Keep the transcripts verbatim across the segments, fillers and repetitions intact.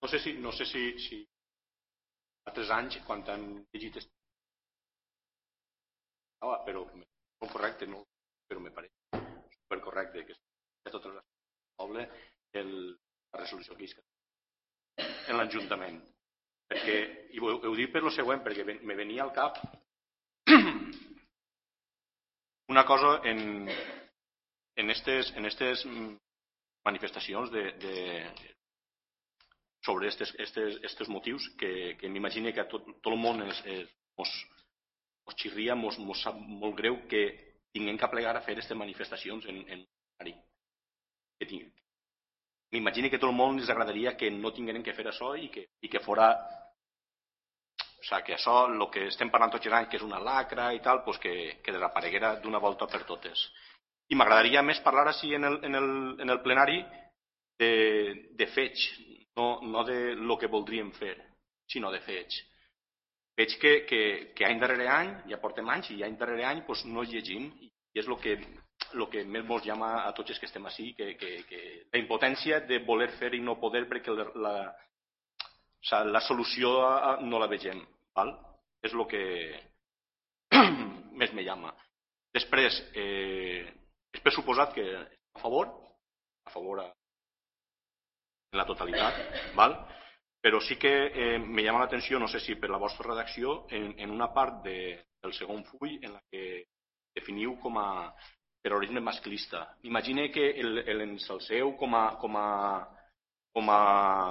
no sé si, no sé si, si fa tres anys, quan han llegit no, però no correcte, no, però me pareix supercorrecte que és totes les poble el, la resolució que és en l'Ajuntament. Perquè, i ho, ho dic per lo següent, perquè me venia al cap una cosa en, en estes, en estes manifestacions de, de, sobre estes, estes, estes motius que, que m'imagino que a tot, tot el món es, es, mos, mos xirria, mos, mos sap molt greu que tinguem que plegar a fer aquestes manifestacions en, en que tinc. M'imagino que tot el món ens agradaria que no tinguem que fer això i que, i que fora o sigui, que això, el que estem parlant tots els anys, que és una lacra i tal, pues que, que desapareguera d'una volta per totes. I m'agradaria més parlar així en el, en el, en el plenari de, de fets, no, no de lo que voldríem fer, sinó de fets. Fets que, que, que any darrere any, ja portem anys, i any darrere any pues, no llegim, i és el que, lo que més ens llama a tots els que estem així, que, que, que la impotència de voler fer i no poder perquè la, la, o sigui, la solució no la vegem. Val? És el que més me llama. Després, eh, és per suposat que a favor, a favor a, en la totalitat, val? Però sí que eh, me llama l'atenció, no sé si per la vostra redacció, en, en una part de, del segon full en la que definiu com a terrorisme masclista. Imagine que el, el ensalceu com a, com a, com a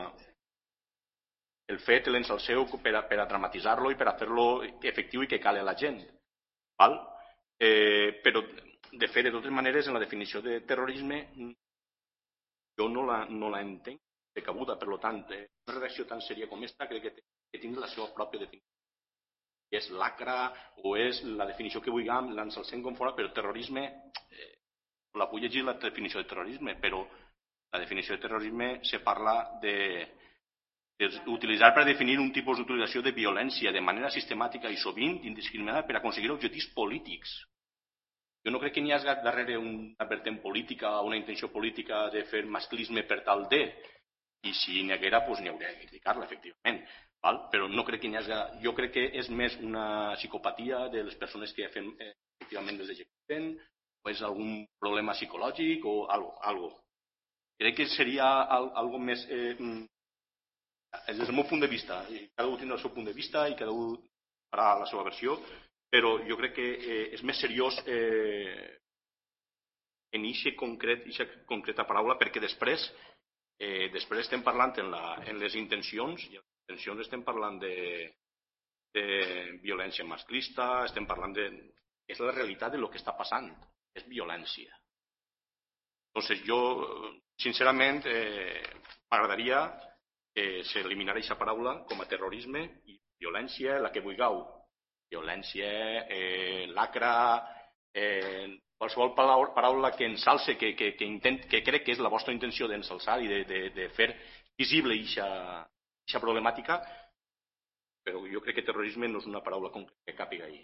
el fet l'ensalceu per a, per a dramatitzar-lo i per a fer-lo efectiu i que cale a la gent. Val? Eh, però, de fet, de totes maneres, en la definició de terrorisme jo no la, no la entenc de cabuda. Per tant, eh, una redacció tan seria com esta crec que, que tingui la seva pròpia definició. És lacra o és la definició que vulguem, l'ensalcem com fora, però terrorisme, eh, la vull llegir la definició de terrorisme, però la definició de terrorisme se parla de utilitzar per definir un tipus d'utilització de violència de manera sistemàtica i sovint indiscriminada per aconseguir objectius polítics. Jo no crec que n'hi hagi darrere una vertent política o una intenció política de fer masclisme per tal de, i si n'hi haguera, doncs n'hi hauria de criticar-la, efectivament. Val? Però no crec que n'hi hagi... Jo crec que és més una psicopatia de les persones que fem eh, efectivament des d'executen, o és algun problema psicològic o algo. algo. Crec que seria algo més... Eh, des del meu punt de vista, cada un tindrà el seu punt de vista i cada un farà la seva versió, però jo crec que eh, és més seriós eh, en aquesta concret, concreta paraula, perquè després eh, després estem parlant en, la, en les intencions, i en les intencions estem parlant de, de violència masclista, estem parlant de... és la realitat de lo que està passant, és violència. Entonces jo, sincerament, eh, m'agradaria que s'eliminara aquesta paraula com a terrorisme i violència, la que vulgueu. Violència, eh, lacra, eh, qualsevol paraula que ensalce, que, que, que, intent, que crec que és la vostra intenció d'ensalçar i de, de, de fer visible aquesta problemàtica, però jo crec que terrorisme no és una paraula que càpiga ahí.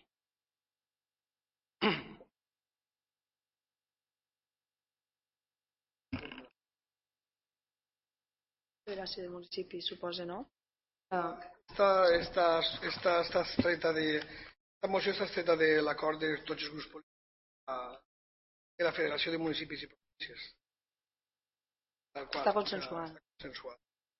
Federació de municipis, suposa, no? Ah. Esta, esta, esta, esta, treta de, esta moció està estreta de l'acord de tots els grups polítics de la Federació de Municipis i Províncies. Està consensuat. Està consensuat.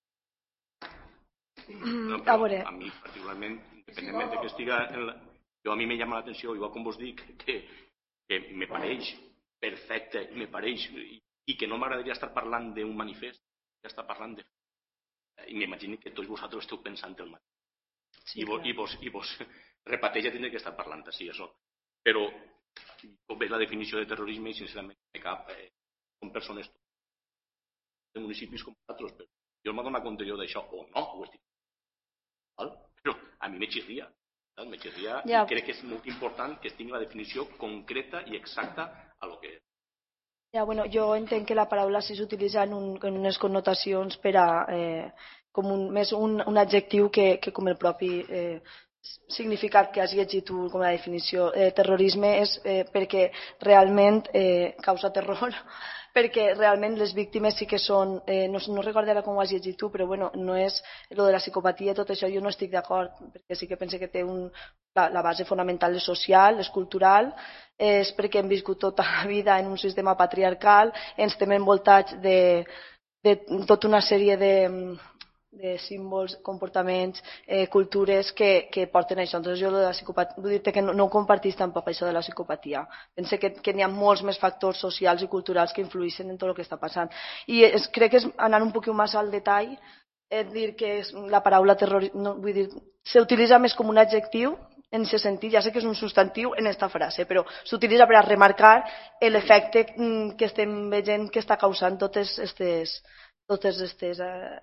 No, però a mi, particularment, independentment de que estiga... En la... Jo a mi me llama l'atenció, igual com vos dic, que, que me pareix perfecte, me pareix, i, i que no m'agradaria estar parlant d'un manifest, que està parlant de... I m'imagino que tots vosaltres esteu pensant el mateix. Sí, I, vos, i, vos, I vos repeteix a tindre que estar parlant així, això. Però, com veig la definició de terrorisme, i sincerament me cap, eh, com persones de municipis com altres, però jo m'he donat compte jo d'això, o no, ho estic. Val? Però a mi me xirria. Me xirria ja. I crec que és molt important que es tingui la definició concreta i exacta a lo que és. Ja, bueno, jo entenc que la paraula s'utilitza en, un, en unes connotacions per a, eh, com un, més un, un adjectiu que, que com el propi eh, significat que has llegit tu com la definició. Eh, terrorisme és eh, perquè realment eh, causa terror, perquè realment les víctimes sí que són, eh, no, no recordo ara com ho has llegit tu, però bueno, no és lo de la psicopatia, tot això jo no estic d'acord, perquè sí que penso que té un, la, la base fonamental és social, és cultural, és perquè hem viscut tota la vida en un sistema patriarcal, ens estem envoltats de, de tota una sèrie de, de símbols, comportaments, eh, cultures que, que porten això. Entonces jo de la psicopatia, vull dir que no, no compartís tampoc això de la psicopatia. Penso que, que n'hi ha molts més factors socials i culturals que influeixen en tot el que està passant. I es, crec que és anar un poquet més al detall, és dir que és la paraula terrorista, no, vull dir, s'utilitza més com un adjectiu en aquest sentit, ja sé que és un substantiu en aquesta frase, però s'utilitza per a remarcar l'efecte que estem veient que està causant totes aquestes totes aquestes eh,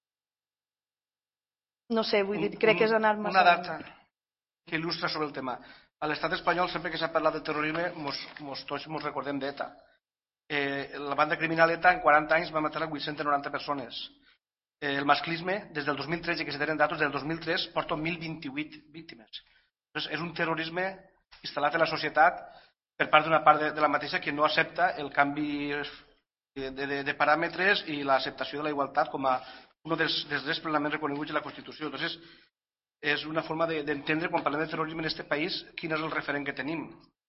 no sé, vull dir, crec que és anar massa... Una data que il·lustra sobre el tema. A l'estat espanyol, sempre que s'ha parlat de terrorisme, mos, mos, tots ens recordem d'ETA. Eh, la banda criminal ETA en quaranta anys va matar vuit-centes noranta persones. Eh, el masclisme, des del dos mil tretze, que se tenen datos, del dos mil tres porta mil vint-i-vuit víctimes. Entonces, és un terrorisme instal·lat en la societat per part d'una part de, de la mateixa que no accepta el canvi de, de, de paràmetres i l'acceptació de la igualtat com a un dels, dels drets plenament reconeguts en la Constitució. Entonces, és una forma d'entendre, de, quan parlem de terrorisme en aquest país, quin és el referent que tenim.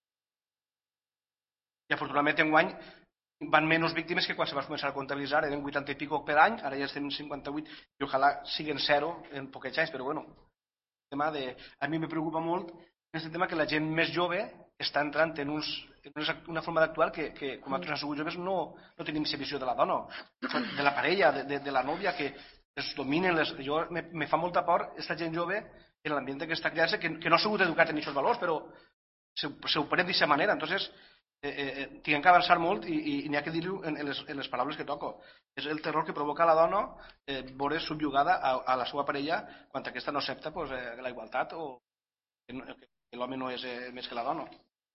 I afortunadament enguany van menys víctimes que quan se va començar a comptabilitzar, eren vuitanta i pico per any, ara ja estem en cinquanta-vuit, i ojalà siguin zero en poquets anys, però bueno, el tema de, a mi me preocupa molt aquest tema que la gent més jove està entrant en, uns, en una forma d'actuar que, que com a altres joves no, no tenim aquesta visió de la dona, de la parella, de, de, de la nòvia, que es dominen. Les, jo me, me fa molta por aquesta gent jove en l'ambient que està criant-se, que, que no ha sigut educat en aquests valors, però se, se ho prenen d'aquesta manera. Entonces, eh, eh, tinguem que avançar molt i, i, i n'hi ha que dir-ho en, en, les, en les paraules que toco. És el terror que provoca la dona eh, veure subjugada a, a la seva parella quan aquesta no accepta pues, eh, la igualtat o que, no, que l'home no és eh, més que la dona.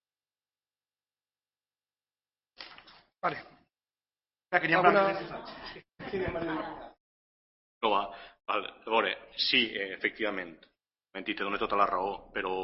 Vale. Alguna... No, va, a veure, sí, efectivament, Menti, te dono tota la raó, però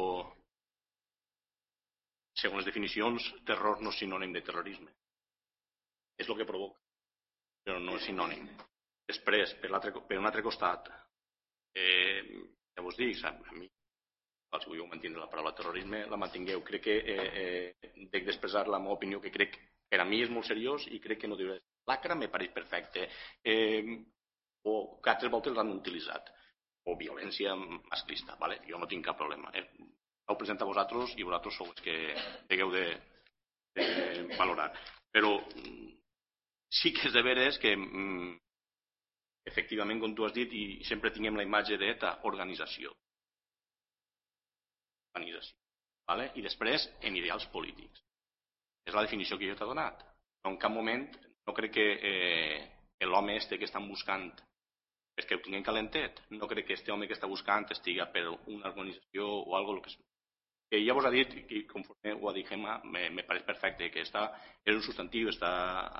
segons les definicions, terror no és sinònim de terrorisme. És el que provoca, però no és sinònim. Després, per, per un altre costat, eh, ja vos dic, a mi, si voleu mantenir la paraula terrorisme, la mantingueu. Crec que eh, eh, dec d'expressar la meva opinió, que crec per a mi és molt seriós i crec que no deu ser. Lacra me pareix perfecte. Eh, o que altres voltes l'han utilitzat. O violència masclista. Vale? Jo no tinc cap problema. Eh? Ho presenta a vosaltres i vosaltres sou els que degueu de, de valorar. Però sí que és de veres que mm, efectivament, com tu has dit, i sempre tinguem la imatge d'ETA, organització. Organització. Vale? I després, en ideals polítics. És la definició que jo t'he donat. Però en cap moment no crec que eh, l'home este que estan buscant és que ho tinguem calentet. No crec que este home que està buscant estiga per una organització o algo que, que ja vos ha dit, i conforme ho ha dit Gemma, me, me pareix perfecte, que està, és un substantiu, està,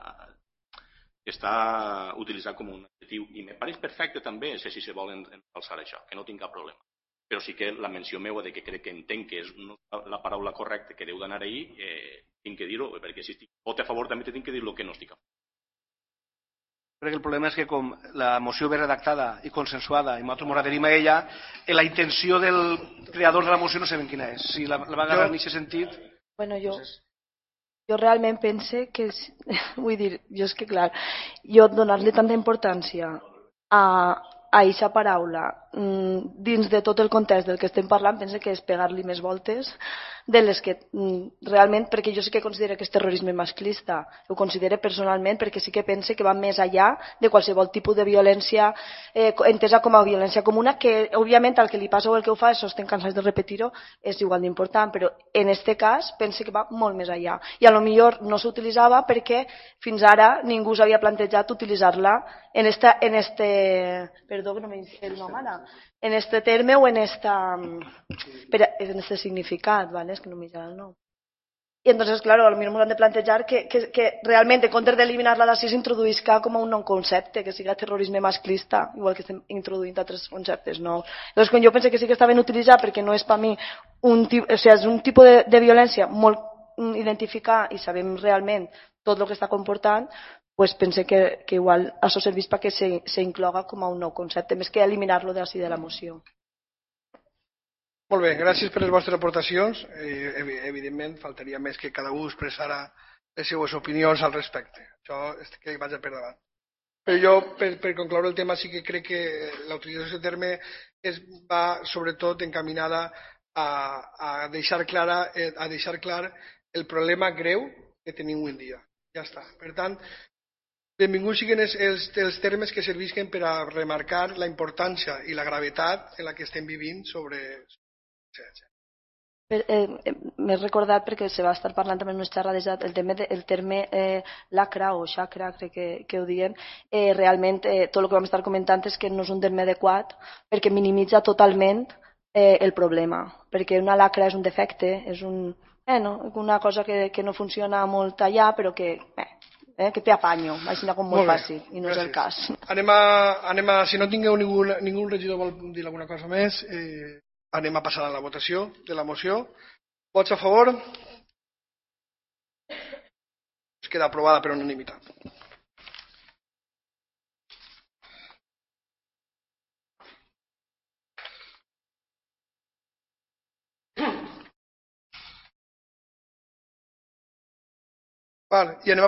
està utilitzat com un adjectiu, i me pareix perfecte també, sé si se volen alçar això, que no tinc cap problema. Però sí que la menció meva de que crec que entenc que és la paraula correcta que deu d'anar ahir, eh, tinc que dir-ho, perquè si estic vot a favor també tinc que dir el que no estic a favor. Crec que el problema és que com la moció ve redactada i consensuada i nosaltres ens adherim a ella, la intenció del creador de la moció no sabem quina és. Si la, la va agarrar en aquest sentit... Bueno, jo, jo realment pense que... Vull dir, jo és que clar, jo donar-li tanta importància a... a aquesta paraula, dins de tot el context del que estem parlant, penso que és pegar-li més voltes de les que realment, perquè jo sí que considero que és terrorisme masclista, ho considero personalment perquè sí que pense que va més allà de qualsevol tipus de violència eh, entesa com a violència comuna, que òbviament el que li passa o el que ho fa, això estem cansats de repetir-ho, és igual d'important, però en aquest cas pense que va molt més allà. I a lo millor no s'utilitzava perquè fins ara ningú s'havia plantejat utilitzar-la en este, en este perdó que no me dice el nom ara, en este terme o en esta en este significat, ¿vale? Es que no me sale el nom. Y entonces, claro, a lo mismo han de plantejar que, que, que realment, en comptes d'eliminar-la d'ací, s'introduïsca com a un nou concepte, que siga terrorisme masclista, igual que estem introduint altres conceptes nous. Llavors, quan jo penso que sí que està ben utilitzat, perquè no és per mi un, o sigui, és un tipus de, de violència molt identificar i sabem realment tot el que està comportant, pues pense que, que igual això serveix perquè se, se incloga com a un nou concepte, més que eliminar-lo d'ací de la moció. Molt bé, gràcies per les vostres aportacions. Eh, evidentment, faltaria més que cada un expressara les seues opinions al respecte. Això és que vaig a per davant. Però jo, per, per concloure el tema, sí que crec que la utilització del terme es va sobretot encaminada a, a, deixar clara, a deixar clar el problema greu que tenim avui en dia. Ja està. Per tant, benvinguts siguin els, els, els termes que servisquen per a remarcar la importància i la gravetat en la que estem vivint sobre... Eh, eh, M'he recordat perquè se va estar parlant també en unes xerrades el terme, de, el terme eh, lacra o xacra, crec que, que ho diem, eh, realment eh, tot el que vam estar comentant és que no és un terme adequat perquè minimitza totalment eh, el problema, perquè una lacra és un defecte, és un, eh, no, una cosa que, que no funciona molt allà però que, eh, eh, que té apanyo, així com molt, molt fàcil, i no gràcies. És el cas. Anem a, anem a, si no tingueu ningú, ningú regidor vol dir alguna cosa més, eh, anem a passar a la votació de la moció. Vots a favor? Es queda aprovada per unanimitat. Vale, i anem a